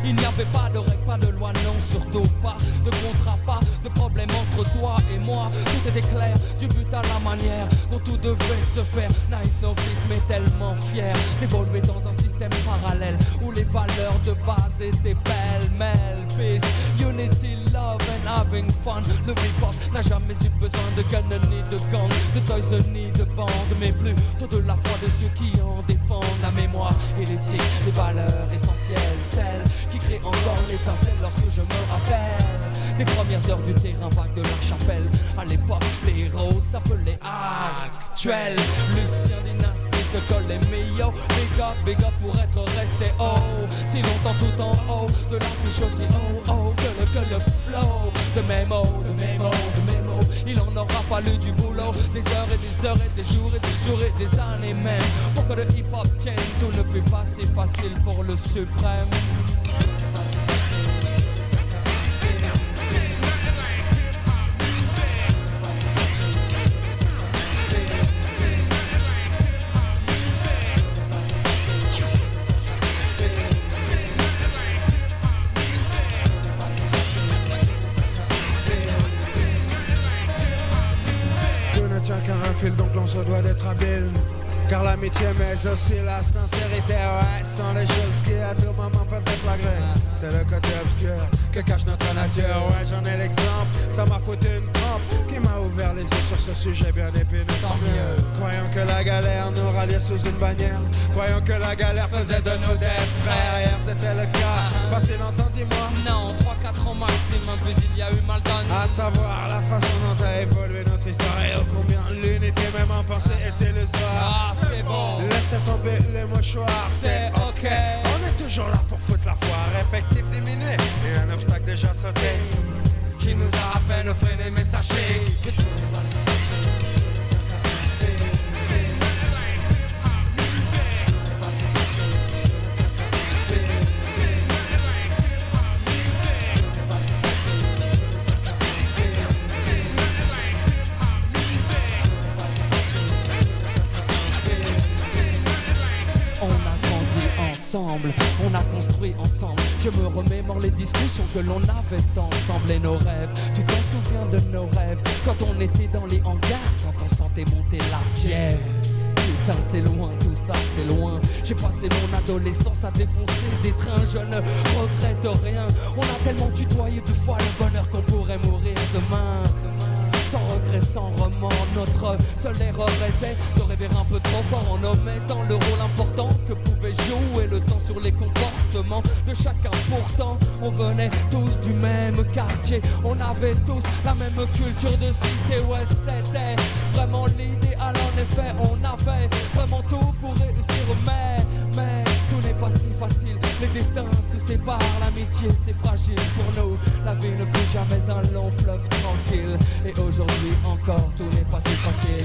Il n'y avait pas de règles, pas de loi, non, surtout pas de contrat, pas de problème entre toi et moi. Tout était clair, du but à la manière dont tout devait se faire. Naïf novice, mais tellement fier d'évoluer dans un système parallèle où les valeurs de base étaient pêle-mêle. Peace, unity, love and having fun. Le hip-hop n'a jamais eu besoin de gun ni de gang, de toys ni de bande, mais plutôt de la foi de ceux qui en défendent la mémoire et l'éthique, les valeurs essentielles, celles qui créent encore l'étincelle lorsque je me rappelle des premières heures du terrain vague de la chapelle. À l'époque, les héros s'appelaient actuels. Lucien Dynastie de Col et Mio, big up pour être resté haut si longtemps tout en haut de l'affiche aussi haut que le flow de mémo. Il en aura fallu du boulot, des heures et des heures et des jours et des jours et des années même pour que le hip-hop tienne. Tout ne fait pas si facile pour le suprême. Donc l'on se doit d'être habile, car l'amitié mais aussi la sincérité, ouais, sont les choses qui à tout moment peuvent déflagrer. C'est le côté obscur que cache notre nature, ouais, j'en ai l'exemple. Ça m'a foutu une trempe qui m'a ouvert les yeux sur ce sujet bien épineux. Tant mieux. Croyant que la galère nous ralliait sous une bannière, croyant que la galère faisait de nous des frères. Hier c'était le cas, pas si longtemps, dis-moi. Non, 3-4 ans maximum, puis il y a eu mal donné. À savoir la façon dont a évolué notre histoire et ô combien l'unité même en pensée est illusoire. Ah, c'est bon. Laissez tomber les mouchoirs, c'est ok. On est toujours là pour foutre la foire. Effectif diminué et un obstacle déjà sauté qui nous a à peine freiné, mais sachez que tout n'est pas si facile. On a construit ensemble. Je me remémore les discussions que l'on avait ensemble et nos rêves. Tu t'en souviens de nos rêves quand on était dans les hangars, quand on sentait monter la fièvre. Putain, c'est loin, tout ça, c'est loin. J'ai passé mon adolescence à défoncer des trains. Je ne regrette rien. On a tellement tutoyé 2 fois le bonheur qu'on pourrait mourir demain. Sans regret, sans remords, notre seule erreur était de rêver un peu trop fort en omettant le rôle important que pouvait jouer le temps sur les comportements de chacun. Pourtant, on venait tous du même quartier, on avait tous la même culture de cité. Ouais, c'était vraiment l'idéal, en effet, on avait vraiment tout pour réussir, mais tout n'est pas si facile. Les destins se séparent, l'amitié c'est fragile pour nous. La vie ne fut jamais un long fleuve tranquille. Et aujourd'hui encore, tout n'est pas si facile.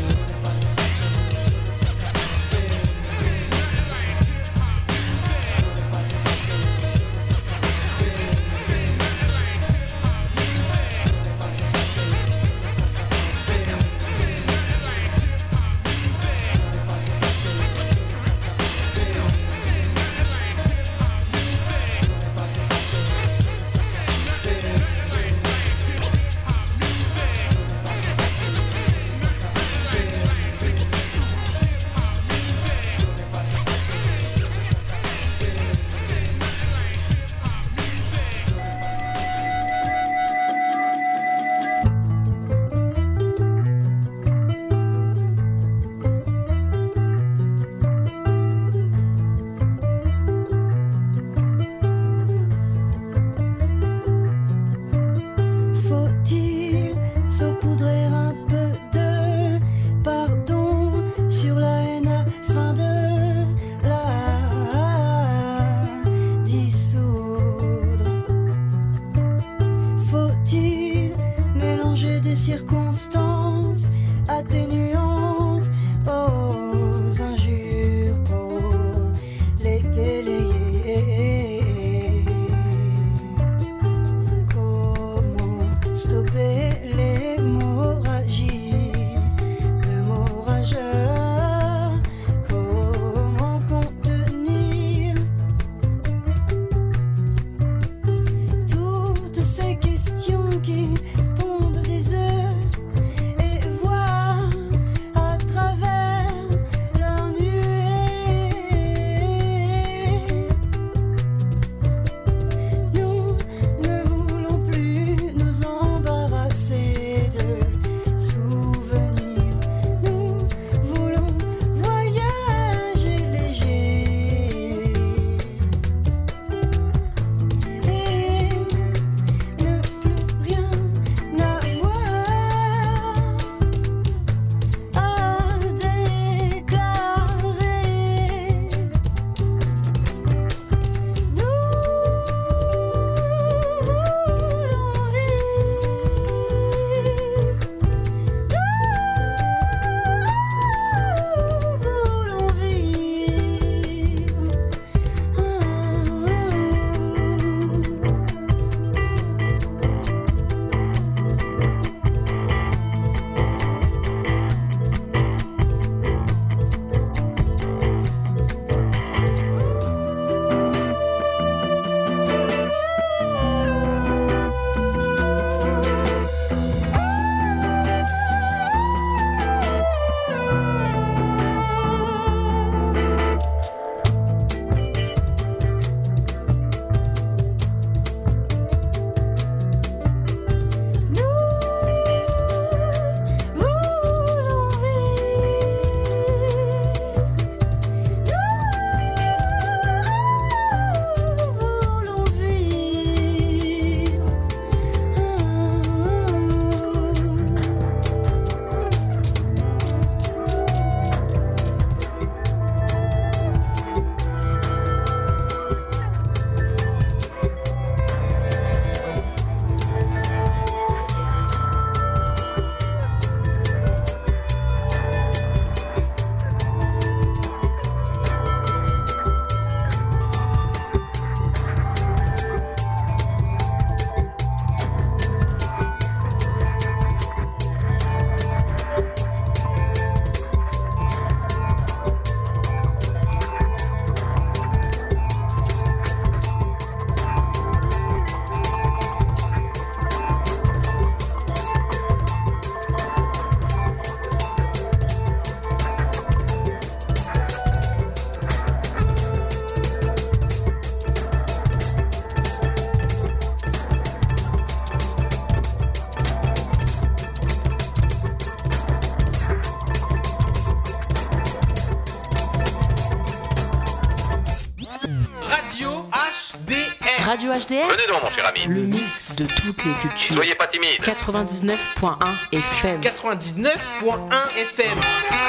Radio HDR. Venez donc, mon cher ami. Le mix de toutes les cultures. Soyez pas timide. 99.1 FM. 99.1 FM.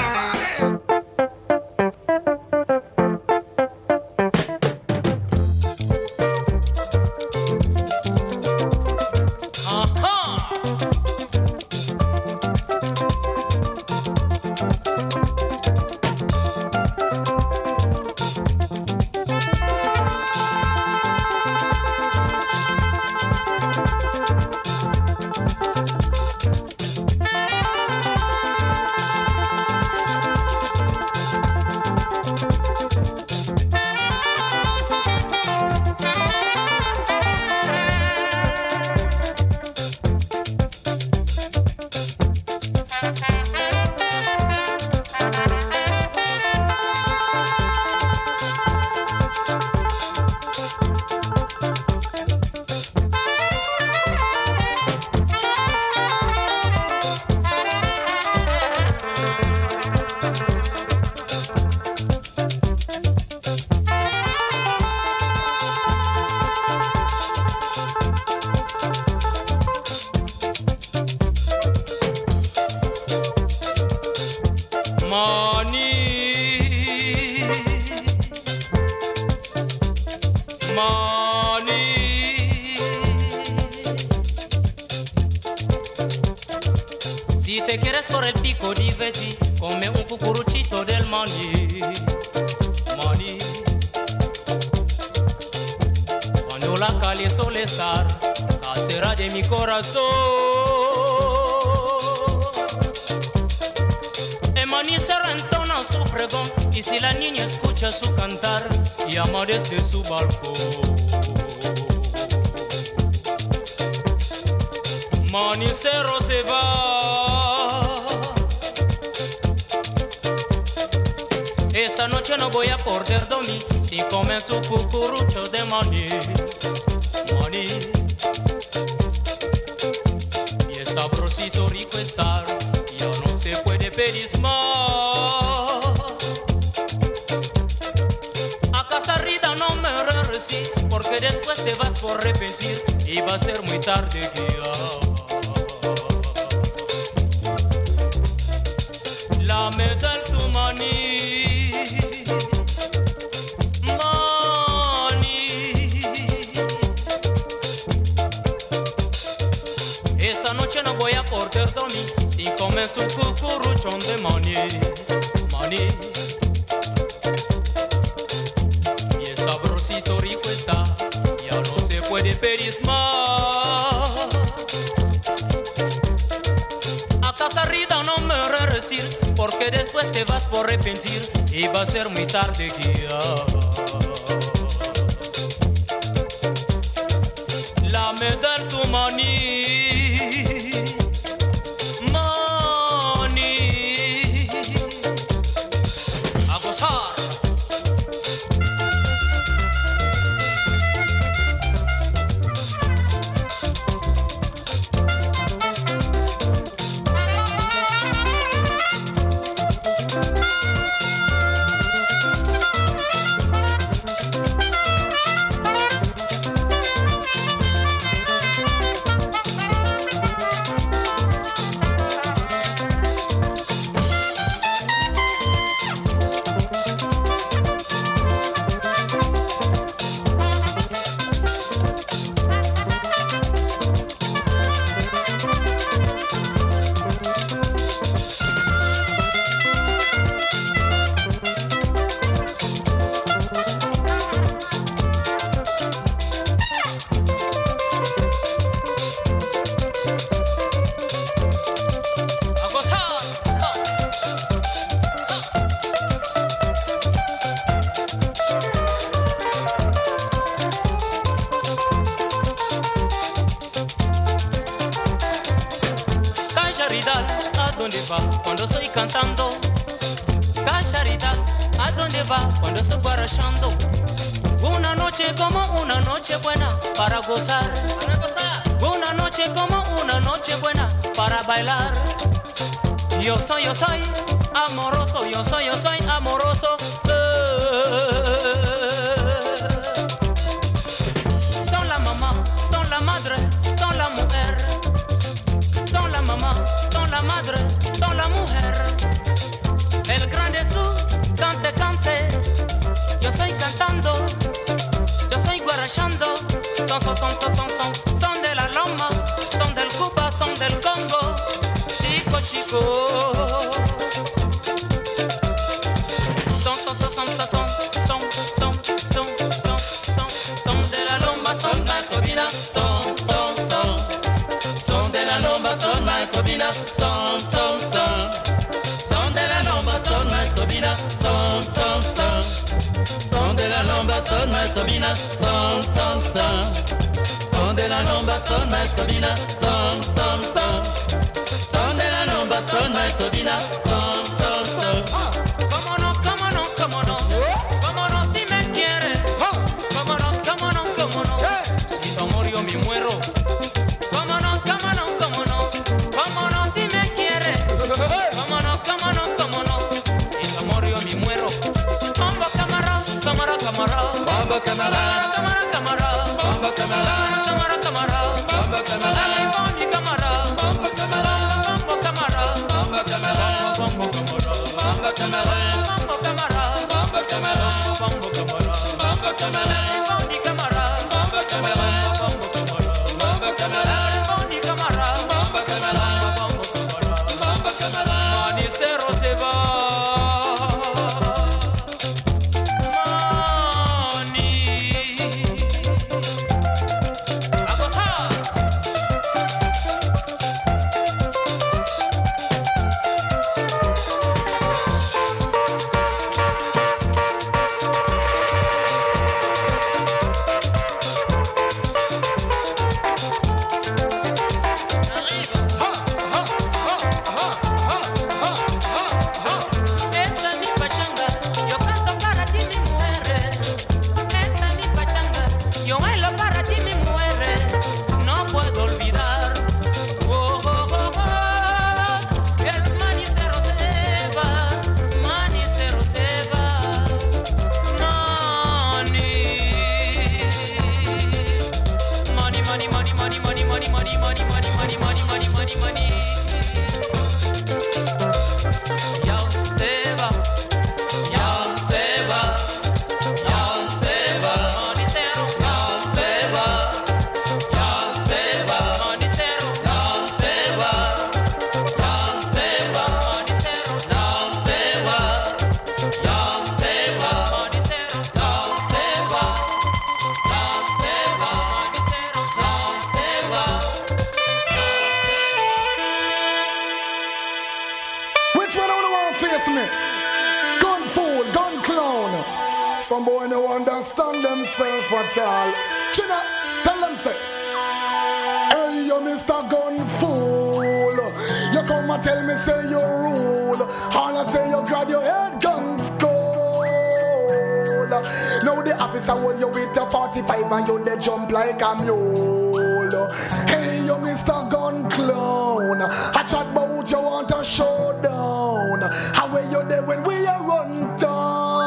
Si te quieres por el pico, diverti, come un cucuruchito del maní. Maní. Cuando la calle suele estar, casera de mi corazón. El maní se rentona su pregón, y si la niña escucha su cantar, y amanece su balcón. Manicero se va. Esta noche no voy a poder dormir si comen su cucurucho de maní. Maní. Y es sabrosito rico estar, ya no se puede pedir más. A casa arriba no me regresí, porque después te vas por arrepentir y va a ser muy tarde guía. La medal tu maní, maní. Esta noche no voy a poder dormir si comes un cucuruchón de maní, maní. Y es sabrosito rico está, ya no se puede pedir más. A casa arriba no me regresir, porque después te vas por arrepentir y va a ser muy tarde guía. La medal tu maní, maní. A gozar. Cuando estoy cantando, Cacharidad, ¿a dónde va? Cuando estoy guarachando. Una noche como una noche buena para gozar. Una noche como una noche buena para bailar. Yo soy amoroso, yo soy amoroso. Son la madre, son la mujer. Son la mamá, son la madre, son la mujer. El gran Jesús, cante, cante. Yo estoy cantando, yo estoy guarachando. Son de la Loma, son del Cuba, son del Congo. Chico, chico. Son de la Loma, son Marcovina. Son de la Loma, son Marcovina. Son de la Loma, son Marcovina. Son de la Lomba, son Marcovina. Son de la Lomba, son Marcovina. Son de la Lomba, son Marcovina. Cómo no, cómo no, cómo no. Cómo no si me quieres. Cómo no, cómo no, cómo no. Si tu amor yo me muero. Cómo no, cómo no, cómo no. Cómo no si me quieres. Cómo no, cómo no, cómo no. Si tu amor yo me muero. Mambo camarada, camarada, camarada. Mambo camarada, camarada, camarada. Mambo camarada, camarada, camarada. Mambo camarada. Ay, boni camarada. Mambo camarada, mambo camarada. Mambo camarada, mambo camarada. Mambo camarada, mambo camarada. Mambo camarada, mambo camarada. Mambo camarada, boni camarada. Mambo camarada, mambo camarada. Mambo camarada, boni camarada. Mambo camarada, mambo camarada. Mambo camarada. Manicero se va. Some boy no understand themselves at all. China, tell them say, hey, you Mr. Gun Fool. You come and tell me say you rule. All I say you grab your head gun skull. Now the officer hold you with a 45 and you they jump like a mule. Hey, you Mr. Gun Clown. I chat about you want a showdown. How are you there when we are run down?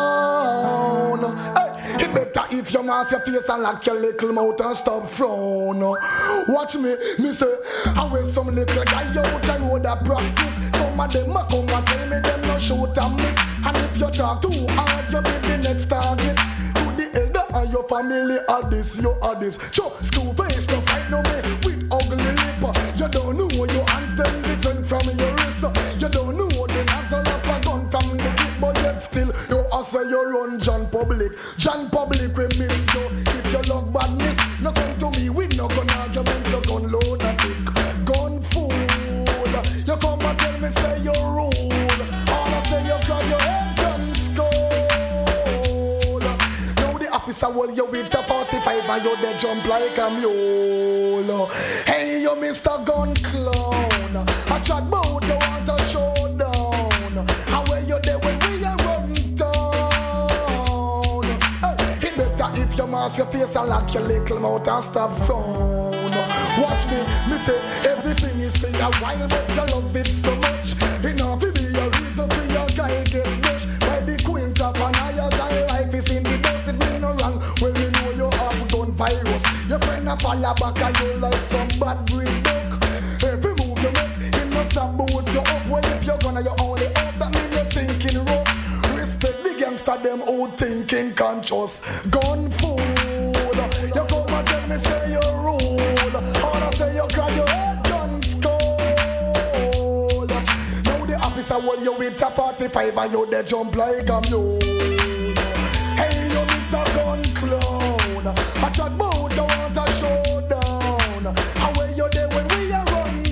Hey, it better if you mask your face and lock your little mouth and stop frown. Watch me say, I wear some little guy out the road that practice. Some of them a come and tell me them no shoot and miss. And if you talk too hard, you be the next target. To the elder and your family are this, you are this. So, school face, no fight no me with ugly lip. You don't know your hands them different from your wrist. You don't know the nozzle up a gun from the clip, but yet still you say you run John Public. John Public we miss you. If you love badness, no come to me with no gun argument. You gun load a tick. Gun fool. You come and tell me say you rule. All I say you grab your head gun skull. Now the officer hold you with a 45 and you they jump like a mule. Hey you Mr. Gun Clown. I chat about you want a showdown. How where you there when we are run down? Hey, it better if you mask your face and lock your little mouth and stop frown. Watch me say everything is for a while, but you love it so much. Enough to be a reason for your guy get pushed by the queen top and your guy life is in the dust. It mean no wrong when we know you have gun virus. Your friend a follow back and you like some bad breed duck. Every move you make, him no stop boots you up. Well, if you're gonna, you only up. That mean you're thinking rough. Respect the gangster, them out thinking conscious. Gun fool. You come and tell me say you rule. All I say you grab your head gun skull. Now the officer hold you with a 45 and you they jump like a mule. Hey, you Mr. Gun Clown. I chat bout you want a showdown. How where you there when we are run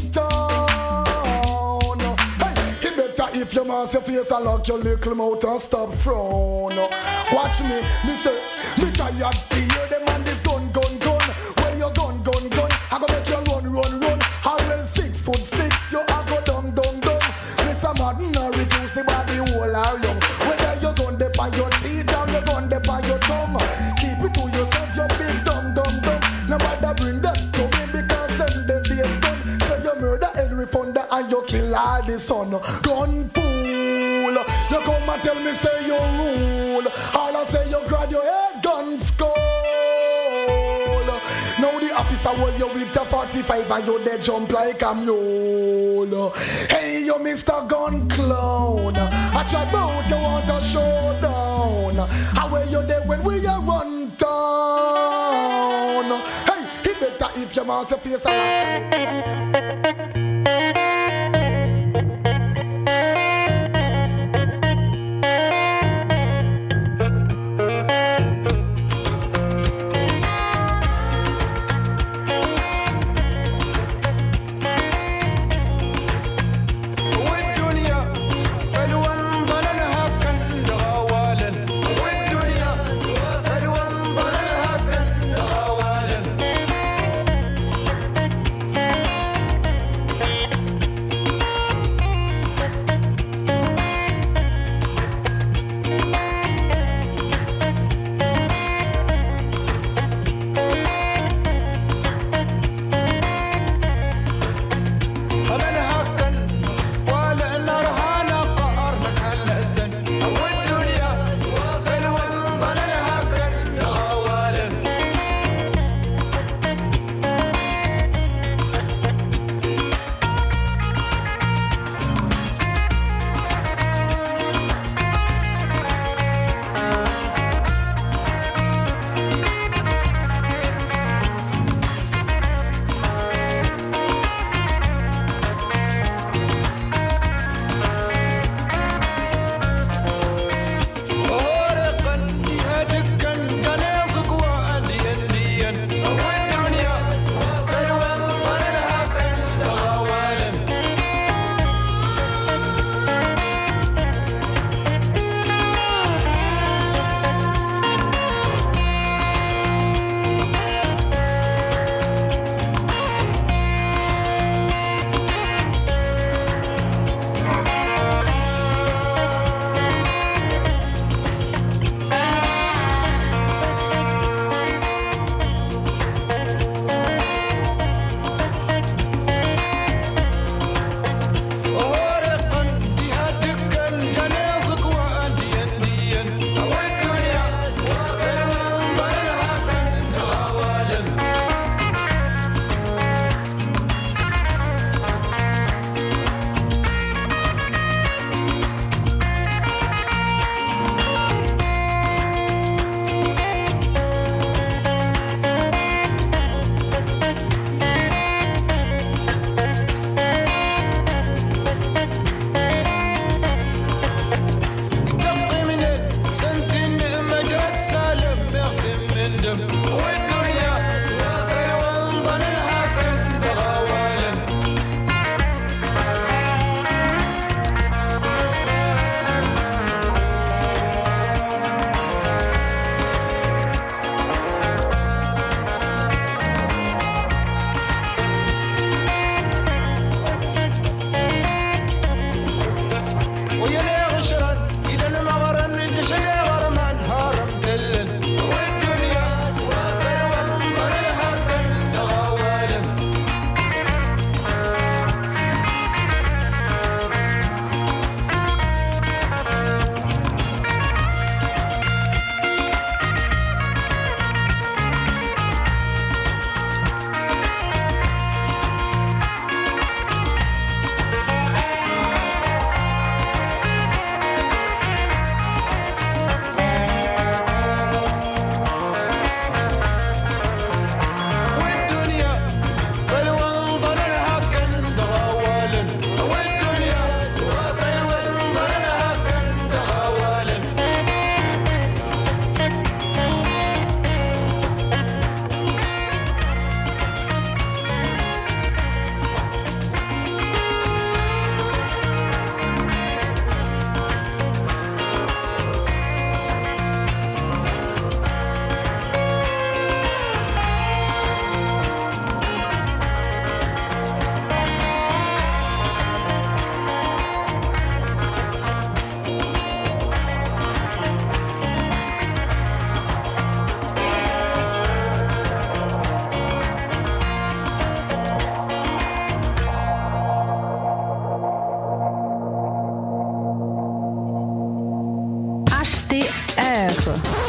town? Hey, it better if you mask your face and lock your little mouth and stop frown. Watch me, me tired to hear them and this gun. Where you gun? I go make you run. How well 6'6", you a go down. Mr. Madden I reduce the body whole or young. Whether you gun dep on your teeth or you gun dep on your thumb. Keep it to yourself, you big dumb. Nobody bring that to me because them the days done. So you murder Henry Fonda and you kill all the son. Gun fool, you come and tell me say you rule. All I say you grab your head gun skull. Now the officer hold you with a 45 and you they jump like a mule. Hey, you Mr. Gun Clown. I chat about you want a showdown. How where you there when we are run town? Hey, it better if you mask your face and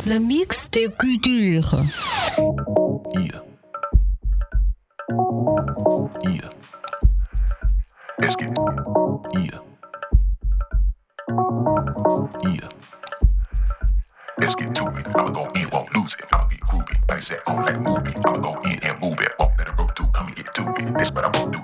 Le mix des cultures. Yeah. Yeah. Let's get yeah. Yeah. Let's get to it. I'ma go in, won't lose it. I'll be groovy. Like I said, on that movie. I'ma go in and move it. Won't let it roll through. Come and get to it. That's what I won't do.